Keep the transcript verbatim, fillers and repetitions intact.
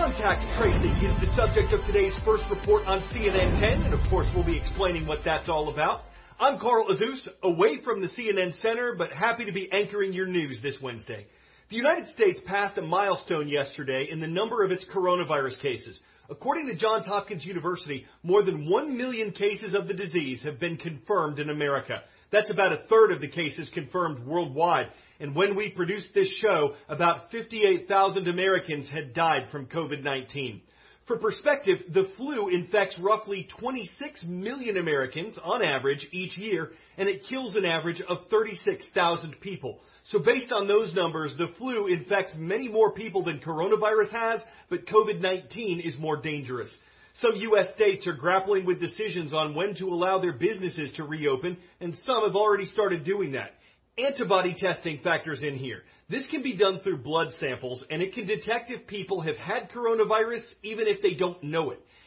Contact tracing is the subject of today's first report on C N N ten, and of course we'll be explaining what that's all about. I'm Carl Azuz, away from the C N N Center, but happy to be anchoring your news this Wednesday. The United States passed a milestone yesterday in the number of its coronavirus cases. According to Johns Hopkins University, more than one million cases of the disease have been confirmed in America. That's about a third of the cases confirmed worldwide. And when we produced this show, about fifty-eight thousand Americans had died from COVID nineteen. For perspective, the flu infects roughly twenty-six million Americans on average each year, and it kills an average of thirty-six thousand people. So based on those numbers, the flu infects many more people than coronavirus has, but COVID nineteen is more dangerous. Some U S states are grappling with decisions on when to allow their businesses to reopen, and some have already started doing that. Antibody testing factors in here. This can be done through blood samples, and it can detect if people have had coronavirus even if they don't know it.